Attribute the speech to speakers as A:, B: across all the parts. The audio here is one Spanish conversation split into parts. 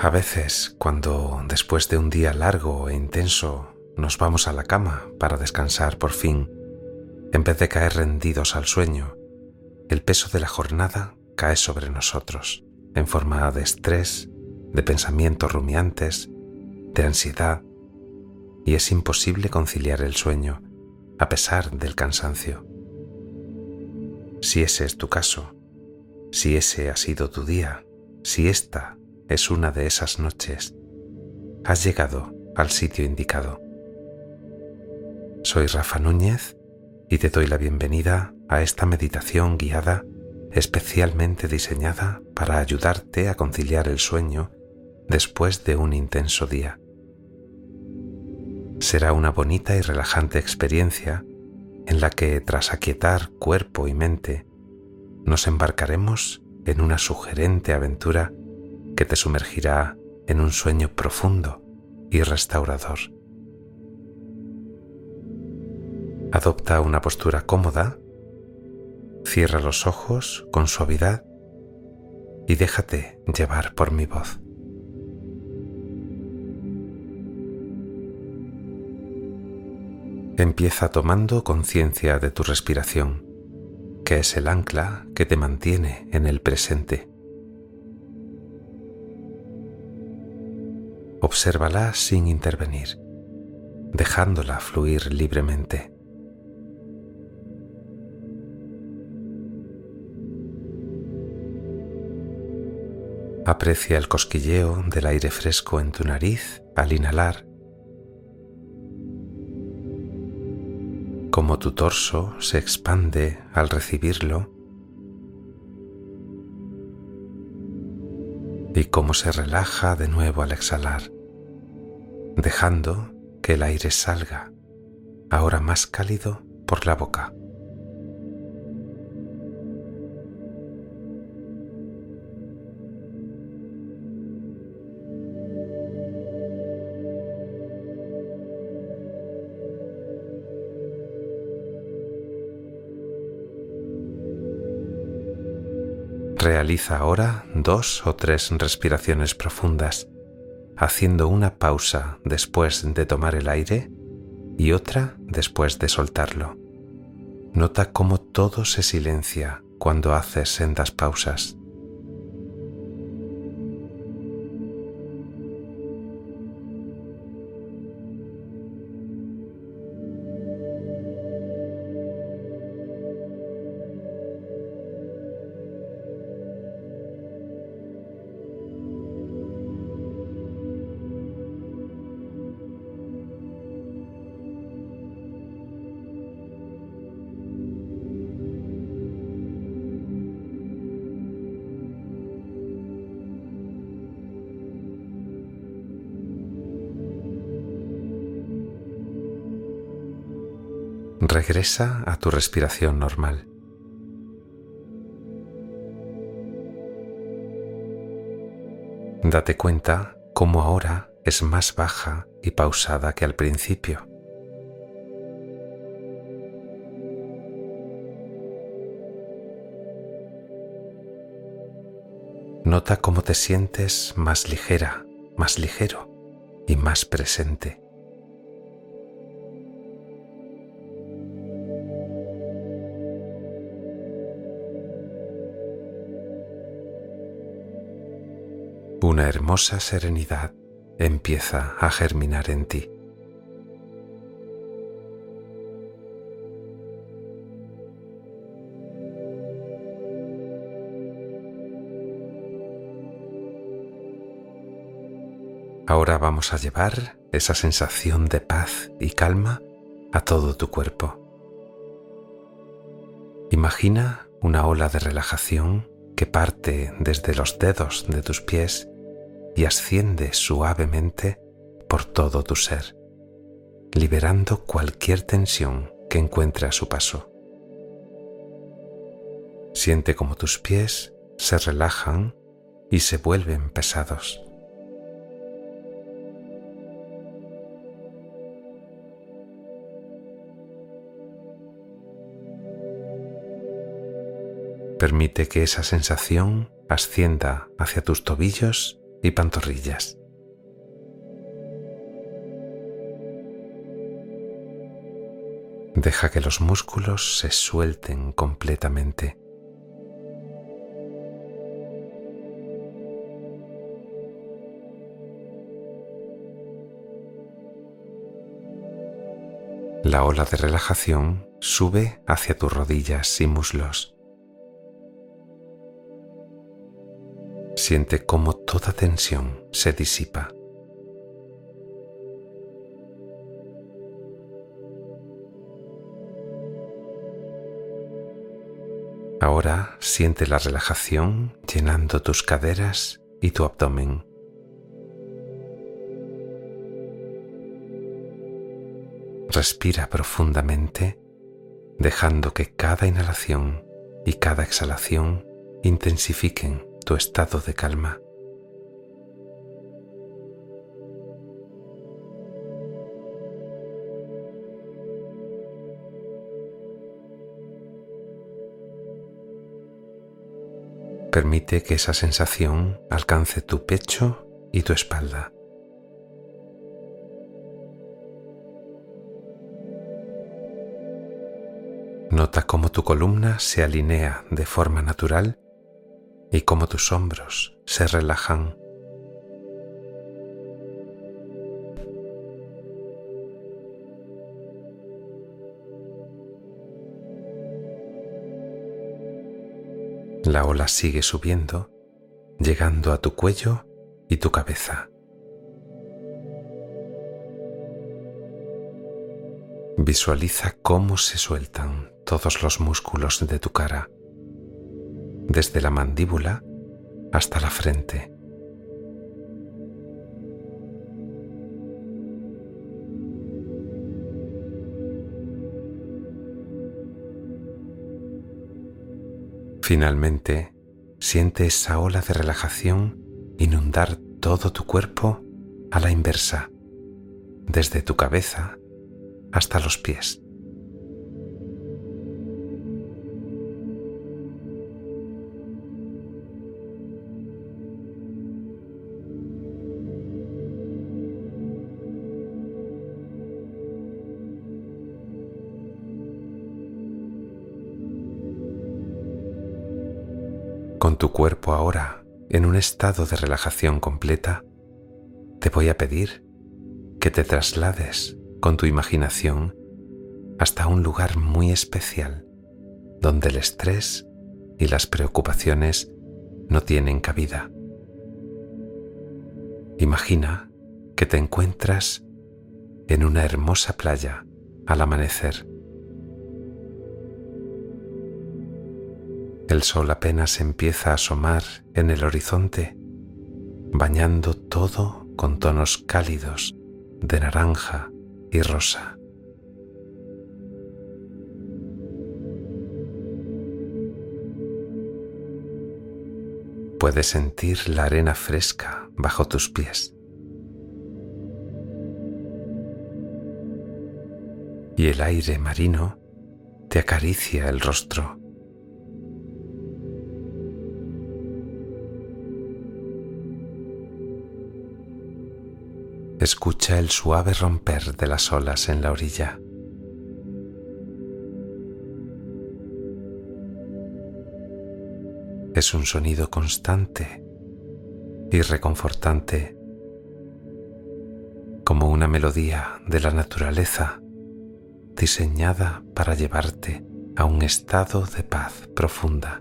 A: A veces, cuando después de un día largo e intenso nos vamos a la cama para descansar por fin, en vez de caer rendidos al sueño, el peso de la jornada cae sobre nosotros en forma de estrés, de pensamientos rumiantes, de ansiedad, y es imposible conciliar el sueño a pesar del cansancio. Si ese es tu caso, si ese ha sido tu día, si esta es una de esas noches, has llegado al sitio indicado. Soy Rafa Núñez y te doy la bienvenida a esta meditación guiada especialmente diseñada para ayudarte a conciliar el sueño después de un intenso día. Será una bonita y relajante experiencia en la que, tras aquietar cuerpo y mente, nos embarcaremos en una sugerente aventura que te sumergirá en un sueño profundo y restaurador. Adopta una postura cómoda, cierra los ojos con suavidad y déjate llevar por mi voz. Empieza tomando conciencia de tu respiración, que es el ancla que te mantiene en el presente. Obsérvala sin intervenir, dejándola fluir libremente. Aprecia el cosquilleo del aire fresco en tu nariz al inhalar, cómo tu torso se expande al recibirlo y cómo se relaja de nuevo al exhalar, dejando que el aire salga, ahora más cálido, por la boca. Realiza ahora 2 o 3 respiraciones profundas, haciendo una pausa después de tomar el aire y otra después de soltarlo. Nota cómo todo se silencia cuando haces sendas pausas. Regresa a tu respiración normal. Date cuenta cómo ahora es más baja y pausada que al principio. Nota cómo te sientes más ligera, más ligero y más presente. Una hermosa serenidad empieza a germinar en ti. Ahora vamos a llevar esa sensación de paz y calma a todo tu cuerpo. Imagina una ola de relajación que parte desde los dedos de tus pies y asciende suavemente por todo tu ser, liberando cualquier tensión que encuentre a su paso. Siente cómo tus pies se relajan y se vuelven pesados. Permite que esa sensación ascienda hacia tus tobillos y pantorrillas. Deja que los músculos se suelten completamente. La ola de relajación sube hacia tus rodillas y muslos. Siente cómo toda tensión se disipa. Ahora siente la relajación llenando tus caderas y tu abdomen. Respira profundamente, dejando que cada inhalación y cada exhalación intensifiquen tu estado de calma. Permite que esa sensación alcance tu pecho y tu espalda. Nota cómo tu columna se alinea de forma natural y cómo tus hombros se relajan. La ola sigue subiendo, llegando a tu cuello y tu cabeza. Visualiza cómo se sueltan todos los músculos de tu cara, desde la mandíbula hasta la frente. Finalmente, siente esa ola de relajación inundar todo tu cuerpo a la inversa, desde tu cabeza hasta los pies. Con tu cuerpo ahora en un estado de relajación completa, te voy a pedir que te traslades con tu imaginación hasta un lugar muy especial donde el estrés y las preocupaciones no tienen cabida. Imagina que te encuentras en una hermosa playa al amanecer. El sol apenas empieza a asomar en el horizonte, bañando todo con tonos cálidos de naranja y rosa. Puedes sentir la arena fresca bajo tus pies. Y el aire marino te acaricia el rostro. Escucha el suave romper de las olas en la orilla. Es un sonido constante y reconfortante, como una melodía de la naturaleza diseñada para llevarte a un estado de paz profunda.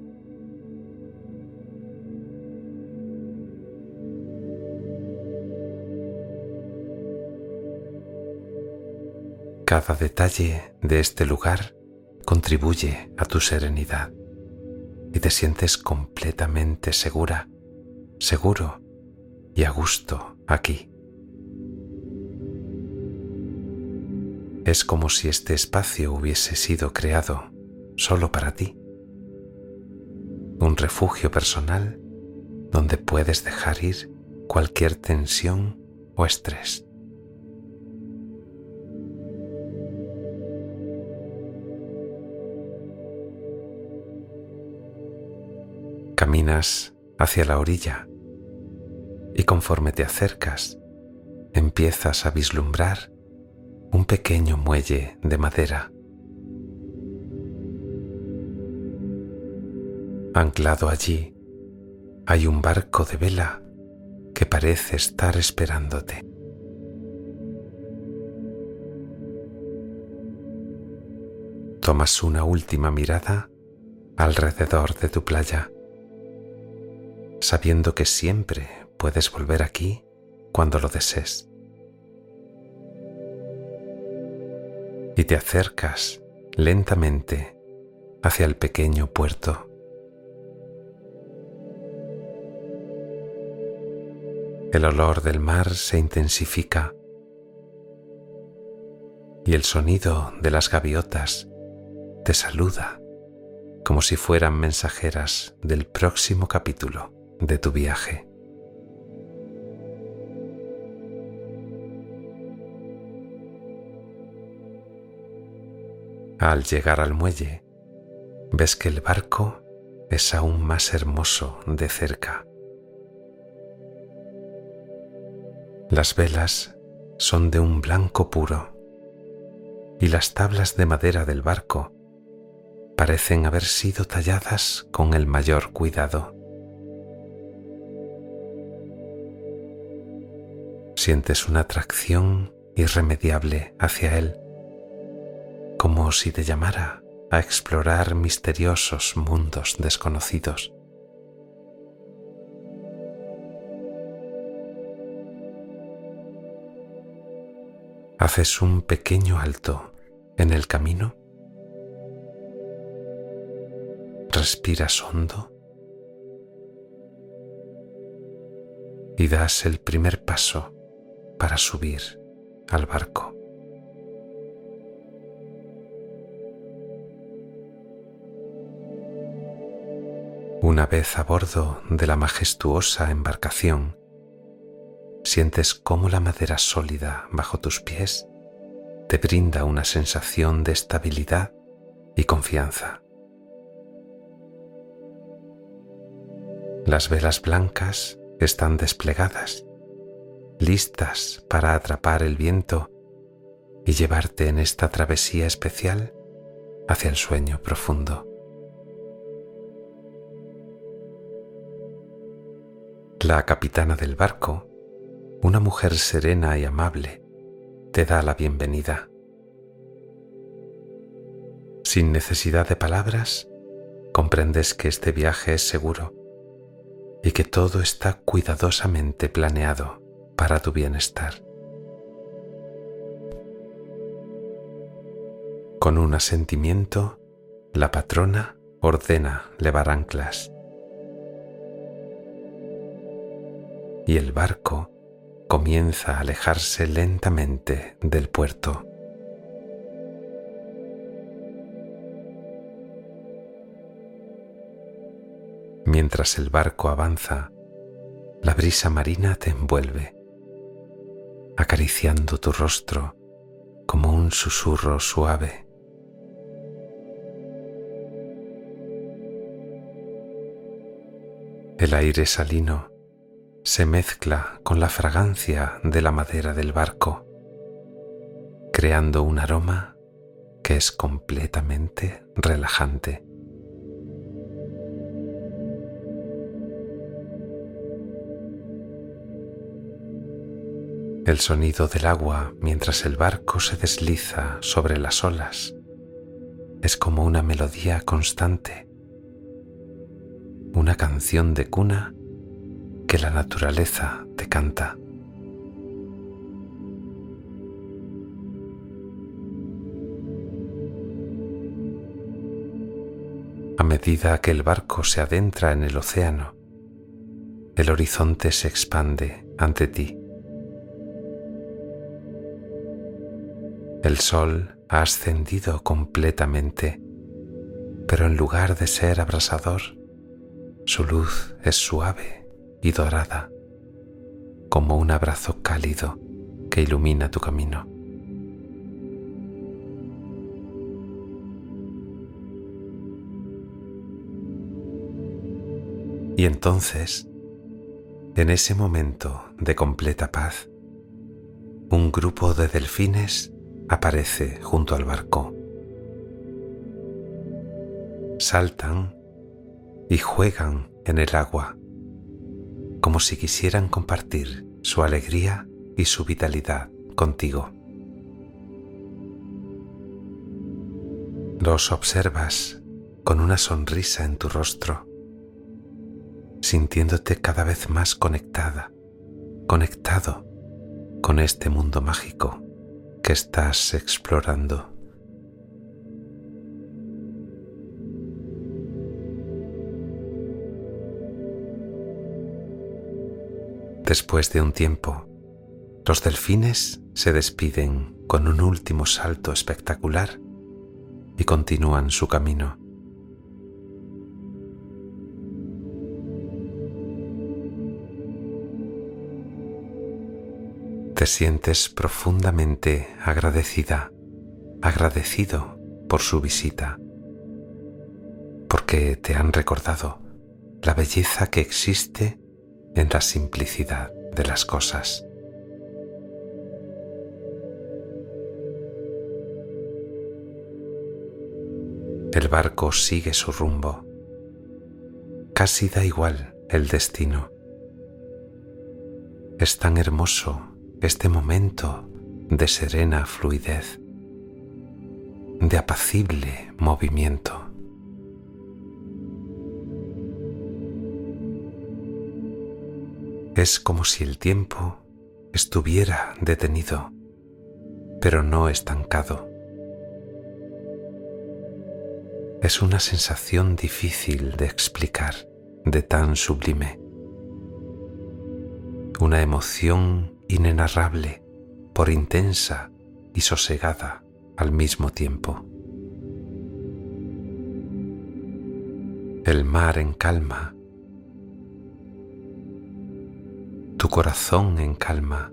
A: Cada detalle de este lugar contribuye a tu serenidad y te sientes completamente segura, seguro y a gusto aquí. Es como si este espacio hubiese sido creado solo para ti. Un refugio personal donde puedes dejar ir cualquier tensión o estrés. Caminas hacia la orilla y conforme te acercas, empiezas a vislumbrar un pequeño muelle de madera. Anclado allí hay un barco de vela que parece estar esperándote. Tomas una última mirada alrededor de tu playa, sabiendo que siempre puedes volver aquí cuando lo desees. Y te acercas lentamente hacia el pequeño puerto. El olor del mar se intensifica y el sonido de las gaviotas te saluda como si fueran mensajeras del próximo capítulo de tu viaje. Al llegar al muelle, ves que el barco es aún más hermoso de cerca. Las velas son de un blanco puro y las tablas de madera del barco parecen haber sido talladas con el mayor cuidado. Sientes una atracción irremediable hacia él, como si te llamara a explorar misteriosos mundos desconocidos. Haces un pequeño alto en el camino, respiras hondo y das el primer paso para subir al barco. Una vez a bordo de la majestuosa embarcación, sientes cómo la madera sólida bajo tus pies te brinda una sensación de estabilidad y confianza. Las velas blancas están desplegadas, listas para atrapar el viento y llevarte en esta travesía especial hacia el sueño profundo. La capitana del barco, una mujer serena y amable, te da la bienvenida. Sin necesidad de palabras, comprendes que este viaje es seguro y que todo está cuidadosamente planeado para tu bienestar. Con un asentimiento, la patrona ordena levar anclas y el barco comienza a alejarse lentamente del puerto. Mientras el barco avanza, la brisa marina te envuelve, acariciando tu rostro como un susurro suave. El aire salino se mezcla con la fragancia de la madera del barco, creando un aroma que es completamente relajante. El sonido del agua mientras el barco se desliza sobre las olas es como una melodía constante, una canción de cuna que la naturaleza te canta. A medida que el barco se adentra en el océano, el horizonte se expande ante ti. El sol ha ascendido completamente, pero en lugar de ser abrasador, su luz es suave y dorada, como un abrazo cálido que ilumina tu camino. Y entonces En ese momento de completa paz, un grupo de delfines aparece junto al barco. Saltan y juegan en el agua, como si quisieran compartir su alegría y su vitalidad contigo. Los observas con una sonrisa en tu rostro, sintiéndote cada vez más conectado con este mundo mágico que estás explorando. Después de un tiempo, los delfines se despiden con un último salto espectacular y continúan su camino. Te sientes profundamente agradecido por su visita, porque te han recordado la belleza que existe en la simplicidad de las cosas. El barco sigue su rumbo. Casi da igual el destino. Es tan hermoso este momento de serena fluidez, de apacible movimiento. Es como si el tiempo estuviera detenido, pero no estancado. Es una sensación difícil de explicar, de tan sublime. Una emoción inenarrable, por intensa y sosegada al mismo tiempo. El mar en calma, tu corazón en calma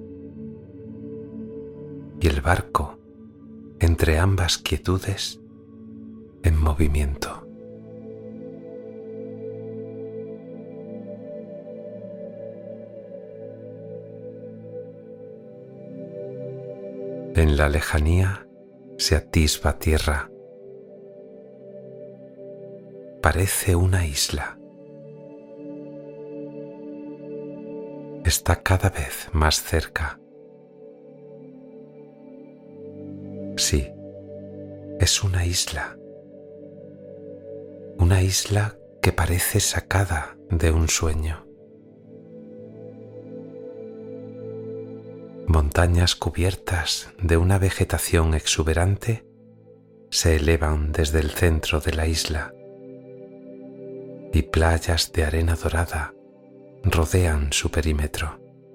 A: y el barco entre ambas quietudes en movimiento. En la lejanía se atisba tierra. Parece una isla. Está cada vez más cerca. Sí, es una isla. Una isla que parece sacada de un sueño. Montañas cubiertas de una vegetación exuberante se elevan desde el centro de la isla y playas de arena dorada rodean su perímetro.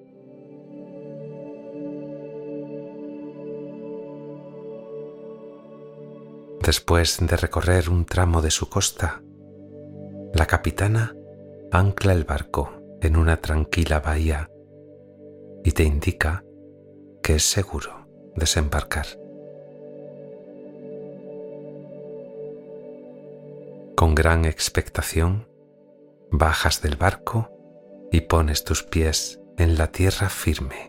A: Después de recorrer un tramo de su costa, la capitana ancla el barco en una tranquila bahía y te indica que es seguro desembarcar. Con gran expectación, bajas del barco y pones tus pies en la tierra firme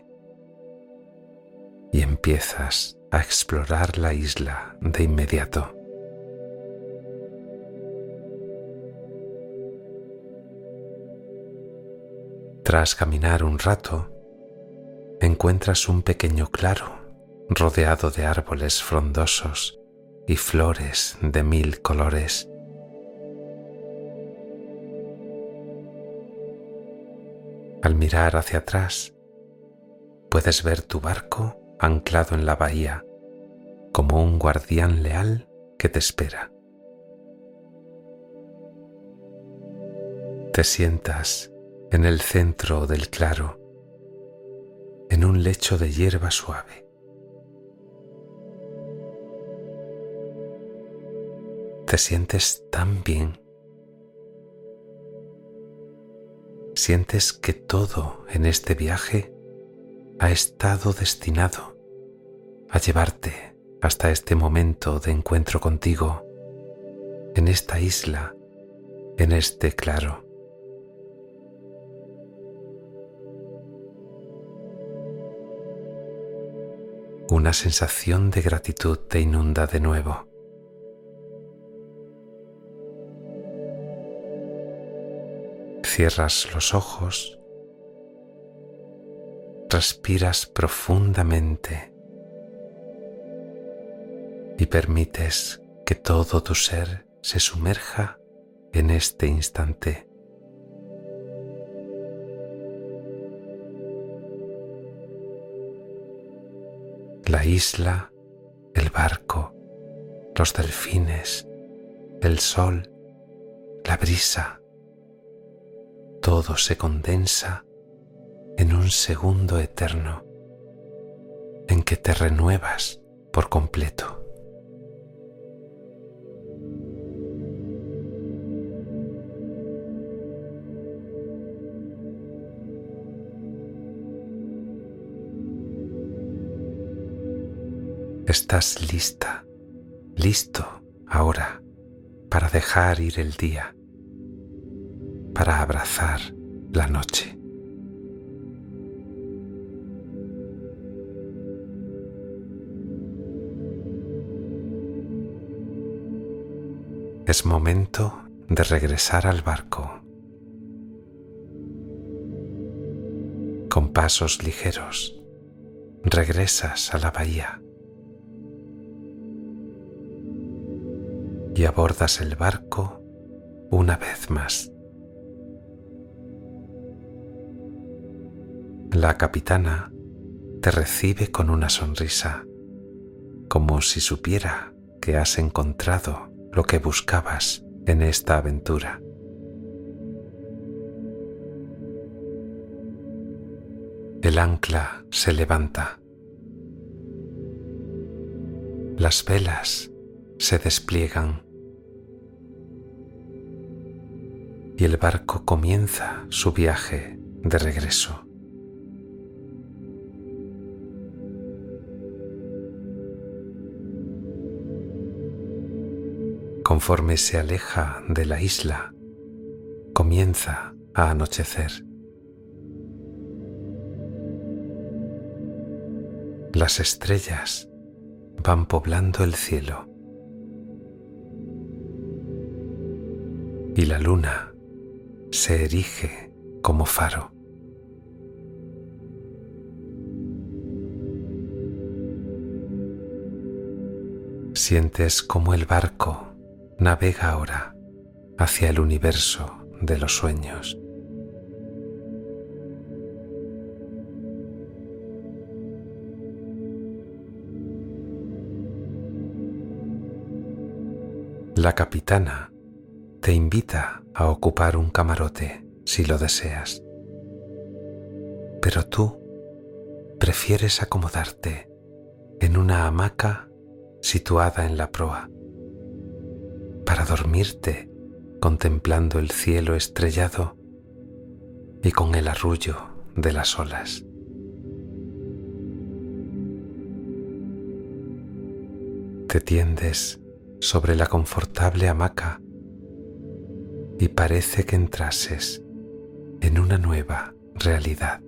A: y empiezas a explorar la isla de inmediato. Tras caminar un rato, encuentras un pequeño claro rodeado de árboles frondosos y flores de 1000 colores. Al mirar hacia atrás, puedes ver tu barco anclado en la bahía como un guardián leal que te espera. Te sientas en el centro del claro, en un lecho de hierba suave. Te sientes tan bien. Sientes que todo en este viaje ha estado destinado a llevarte hasta este momento de encuentro contigo, en esta isla, en este claro. una sensación de gratitud te inunda de nuevo. Cierras los ojos, respiras profundamente y permites que todo tu ser se sumerja en este instante. La isla, el barco, los delfines, el sol, la brisa, todo se condensa en un segundo eterno en que te renuevas por completo. Estás lista, listo ahora para dejar ir el día, para abrazar la noche. Es momento de regresar al barco. Con pasos ligeros, regresas a la bahía y abordas el barco una vez más. La capitana te recibe con una sonrisa, como si supiera que has encontrado lo que buscabas en esta aventura. El ancla se levanta. Las velas se despliegan y el barco comienza su viaje de regreso. Conforme se aleja de la isla, comienza a anochecer. Las estrellas van poblando el cielo y la luna se erige como faro. Sientes cómo el barco navega ahora hacia el universo de los sueños. La capitana te invita a ocupar un camarote si lo deseas, pero tú prefieres acomodarte en una hamaca situada en la proa para dormirte contemplando el cielo estrellado y con el arrullo de las olas. Te tiendes sobre la confortable hamaca y parece que entrases en una nueva realidad.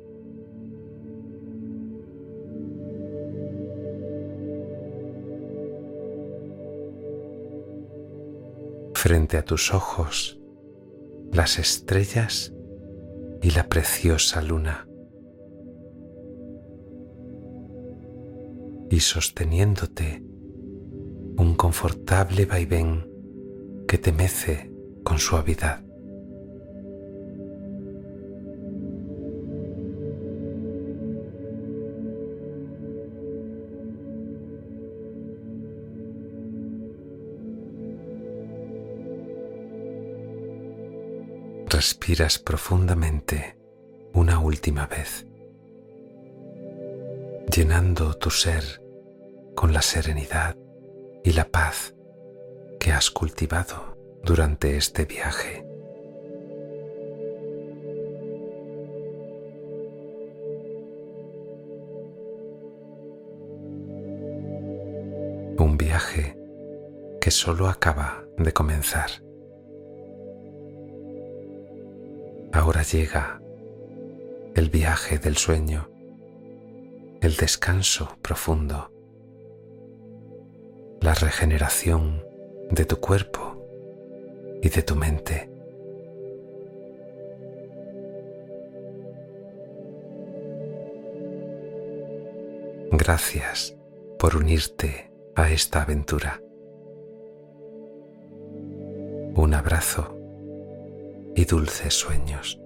A: Frente a tus ojos, las estrellas y la preciosa luna. Y sosteniéndote, un confortable vaivén que te mece con suavidad. Respiras profundamente una última vez, llenando tu ser con la serenidad y la paz que has cultivado durante este viaje. Un viaje que solo acaba de comenzar. Ahora llega el viaje del sueño, el descanso profundo, la regeneración de tu cuerpo y de tu mente. Gracias por unirte a esta aventura. Un abrazo y dulces sueños.